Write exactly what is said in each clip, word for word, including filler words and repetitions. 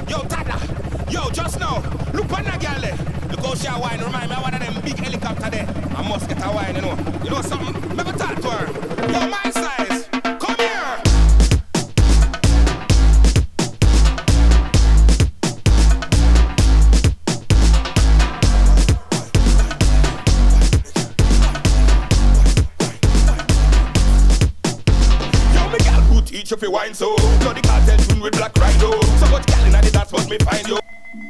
Yo, Tada. Yo, just now. Look on that girl there. Look how she a wine. Remind me of one of them big helicopter there. I must get a wine, you know. You know something? Let me talk to her. Yo, my size. Come here. Teach you fi wine so. Now the cartel tune with Black Rhino. So much gal inna the dance, must me find you.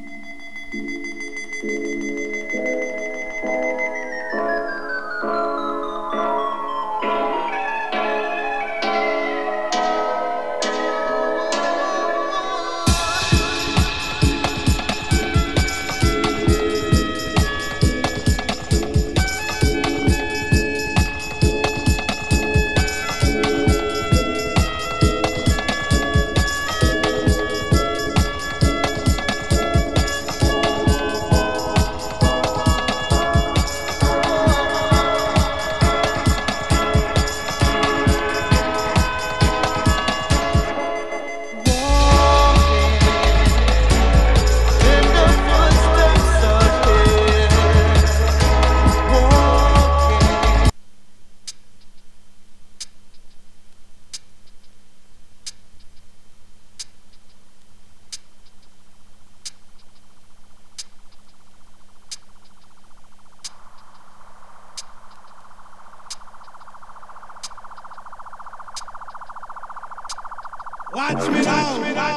Watch me now.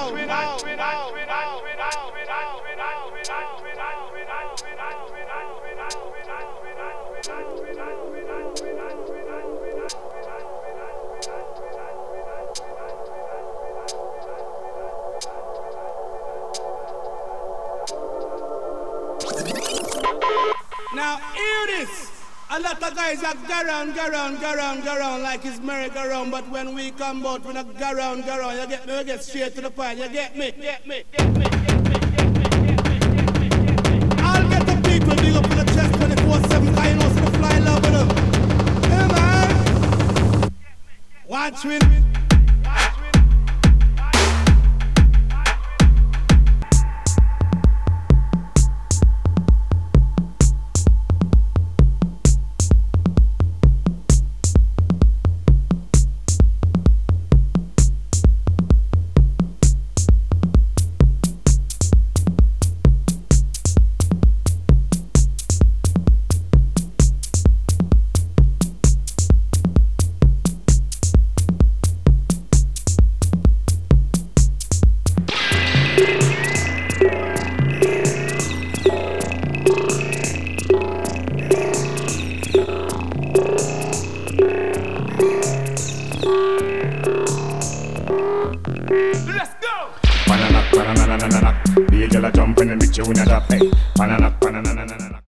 Now hear this. A lot of guys that go around, go around, go around, go around like it's merry-go-round, but when we come out, we not go around, go around. You get me? We get straight to the point. You get me? Get me? Get me? Get me? Get me? Get me? Get me? Get me? I'll get the people big up in the chest twenty-four seven, cause you know so the fly love with them. Hey man! Watch me. Banana, banana, banana, banana. The girl a jump and then bitch you in a drop. Hey, banana,